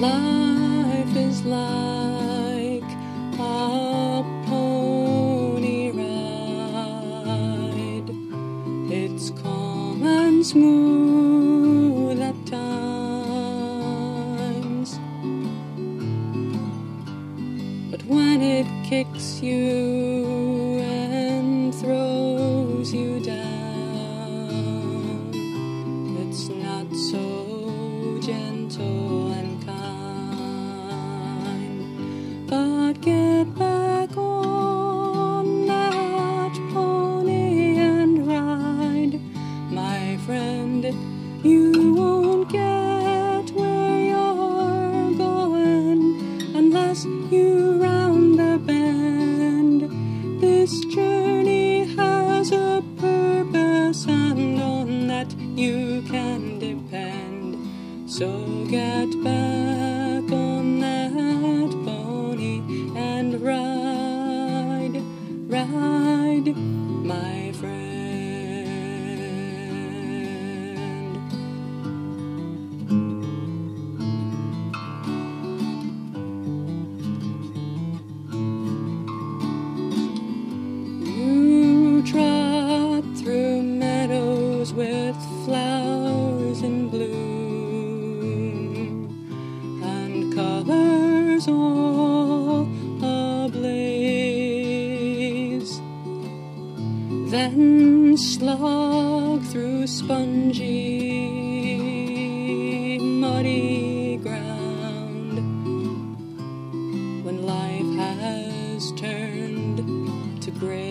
Life is like a pony ride. It's calm and smooth at times, but when it kicks you and throws you down, it's not so gentle and kind. But get back on that pony and ride, my friend. You won't get where you're going unless you round the bend. This journey has a purpose, and on that you can depend. So get back on that pony and ride, ride, my friend. You trot through meadows with flowers in bloom and colors all ablaze, then slog through spongy, muddy ground when life has turned to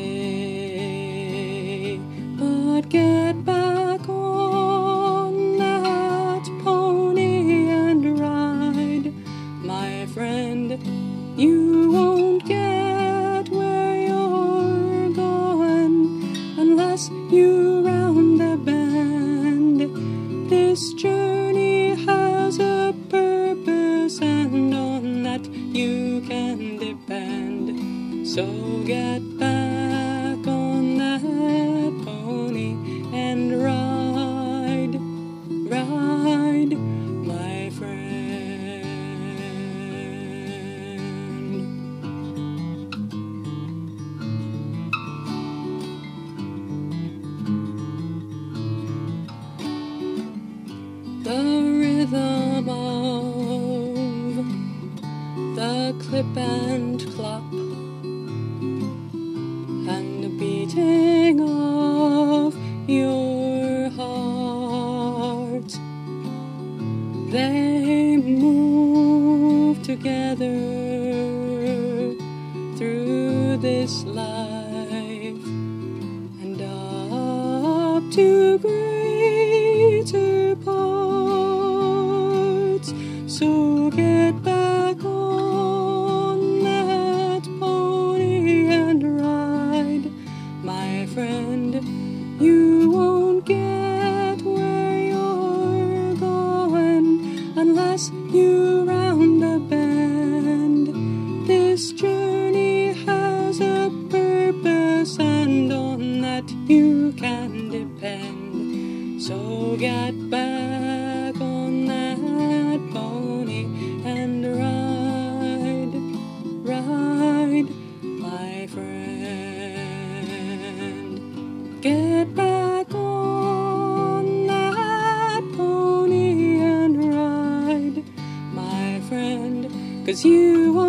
gray. But get back on that pony and ride, my friend. You won't get where you're going unless you round the bend. This journey has a purpose, and on that you can depend. So get back on that pony and ride, ride, my friend. The rhythm of the clip and clop and the beating of your heart, they move together through this life and up to greater parts. So get back on that pony and ride, my friend. You won't get where you're going unless you round the bend. This journey has a purpose, and on that you can depend. So get back on that pony and ride, ride, my friend. Get back on that pony and ride, my friend, 'cause you